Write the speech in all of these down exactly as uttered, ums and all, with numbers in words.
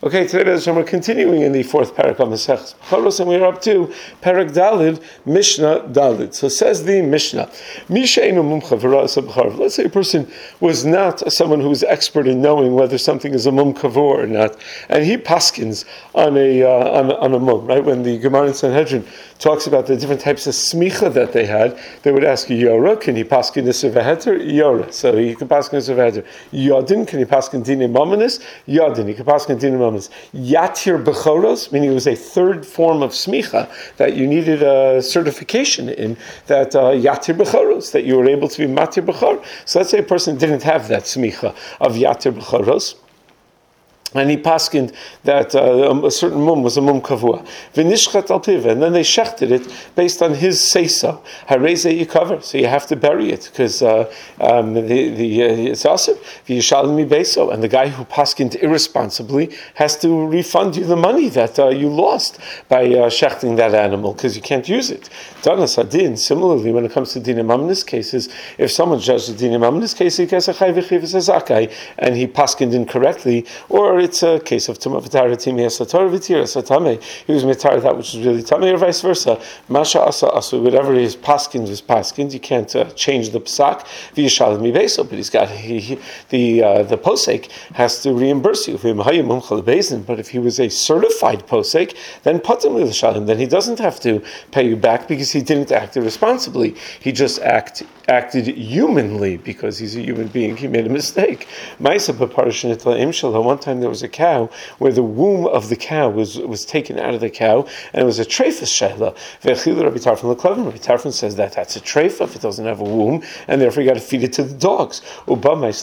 Okay, today we're continuing in the fourth parak of Masechus Bechoros, and we're up to Parak Dalid, Mishnah Dalid. So says the Mishnah, let's say a person was not someone who was expert in knowing whether something is a mum kavor or not, and he paskins on a uh, on, on a mum, right? When the Gemara in Sanhedrin talks about the different types of smicha that they had, they would ask Yora, can he paskin this of a heter? Yora. So he can paskin this of a heter. Yodin, can he paskin dine mamanis? Yodin, he can paskin dine mamanis. Yatir Bechoros, meaning it was a third form of smicha that you needed a certification in, that uh, Yatir Bechoros, that you were able to be Matir Bechor. So let's say a person didn't have that smicha of Yatir Bechoros, and he paskined that uh, a certain mum was a mum kavua. V'nishchat al piva, and then they shechted it based on his say-so. Hareze you cover, so you have to bury it, because uh, um, the, the, uh, it's awesome. V'yishalmi beso, and the guy who paskined irresponsibly has to refund you the money that uh, you lost by uh, shechting that animal, because you can't use it. Danas adin, similarly, when it comes to dinim amnis cases, if someone judges the dinim amnis case, he gets a chay v'chiv zakai, and he paskined incorrectly, or it's a case of tumah v'tara timi asator v'tir asatame. He was mitar that which is really tamei, or vice versa. Masha asa asu, whatever his paskins was paskins. You can't uh, change the psak v'yishalim mibeso, but he's got he, he, the uh, the posek has to reimburse you. But if he was a certified posek, then patim l'shalim, then he doesn't have to pay you back because he didn't act irresponsibly. He just act acted humanly because he's a human being. He made a mistake. One time there was a cow where the womb of the cow was, was taken out of the cow, and it was a treifas shayla. Rabbi Tarfon says that that's a treifa if it doesn't have a womb, and therefore you got to feed it to the dogs. And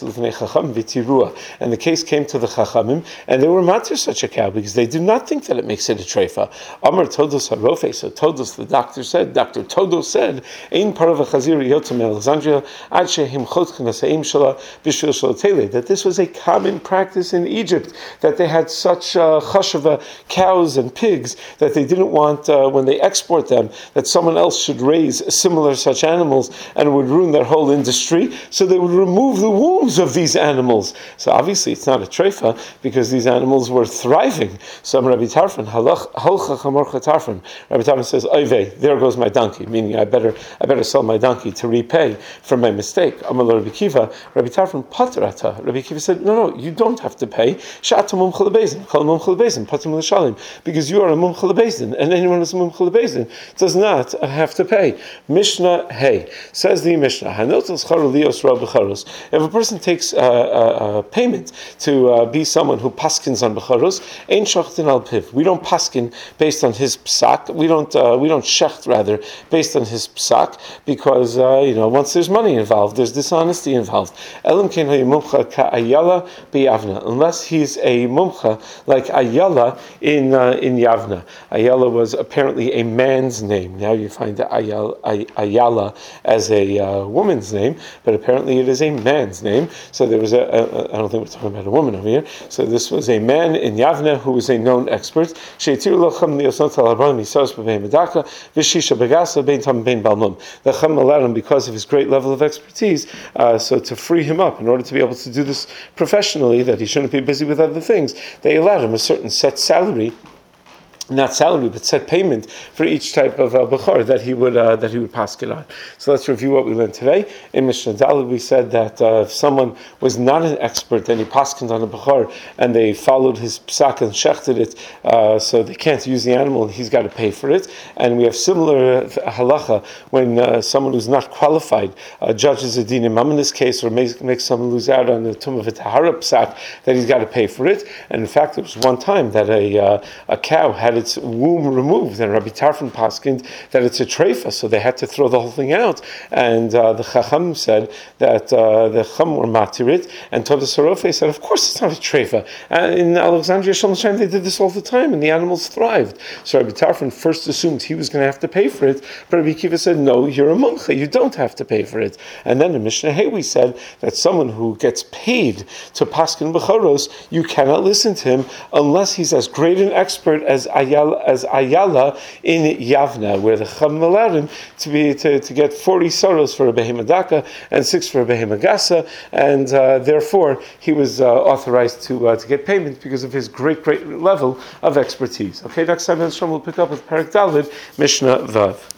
the case came to the chachamim, and they were matir such a cow because they did not think that it makes it a treifa. Amar Todos harofe, so Todos, the doctor said, Doctor Todos said, Ein parav chazir yotzim Alexandria, that this was a common practice in Egypt, that they had such uh, chashava cows and pigs that they didn't want, uh, when they export them, that someone else should raise similar such animals and it would ruin their whole industry, so they would remove the wombs of these animals. So obviously it's not a treifa because these animals were thriving. So Rabbi Tarfon, halcha chamorcha Tarfon, Rabbi Tarfon says, Oy there goes my donkey, meaning I better I better sell my donkey to repay for my mistake. Amar Rabbi Kiva, Rabbi Tarfon patrata. Rabbi Kiva said, no, no, you don't have to pay. Shata mumcha lebezin, kol mumcha lebezin, patim l'shalim, because you are a mumcha lebezin, and anyone who's a mumcha lebezin does not have to pay. Mishnah Hey says the Mishnah, hanotos charu lios ra becharos. If a person takes uh, uh, uh, payment to uh, be someone who paskins on becharos, ein shachtin al piv. We don't paskin based on his psak. We don't uh, we don't shecht rather based on his psak because uh, you know. Once there's money involved, there's dishonesty involved. Unless he's a mumcha like Ayala in uh, in Yavna. Ayala was apparently a man's name. Now you find Ayala, Ayala as a uh, woman's name, but apparently it is a man's name. So there was a, a, a I don't think we're talking about a woman over here. So this was a man in Yavna who was a known expert. The Chum allowed him because of his great level of expertise, uh, so to free him up in order to be able to do this professionally, that he shouldn't be busy with other things, they allowed him a certain set salary, not salary, but set payment for each type of uh, bechor that he would uh, that he would pass it on. So let's review what we learned today. In Mishnah Daled, we said that uh, if someone was not an expert and he paskined on a bechor and they followed his psak and shechted it, uh, so they can't use the animal and he's got to pay for it. And we have similar halacha when uh, someone who's not qualified uh, judges a din imam in this case, or makes, makes someone lose out on the tumah v'tahara psak, that he's got to pay for it. And in fact, there was one time that a uh, a cow had its womb removed, and Rabbi Tarfon paskind that it's a treifa, so they had to throw the whole thing out. And uh, the Chacham said that uh, the Chum were matirit, and Todos Harofe said, of course it's not a treifa. And in Alexandria Shalom they did this all the time, and the animals thrived. So Rabbi Tarfon first assumed he was going to have to pay for it, but Rabbi Kiva said, no, you're a mumcha, you don't have to pay for it. And then in Mishnah Hey we said that someone who gets paid to paskin b'choros, you cannot listen to him unless he's as great an expert as Ayala, as Ayala in Yavna, where the Chum allowed him to be to, to get forty soros for a behema daka and six for a behema gasa, and uh, therefore he was uh, authorized to uh, to get payment because of his great great level of expertise. Okay, next time we'll pick up with Perek Daled, Mishnah Vav.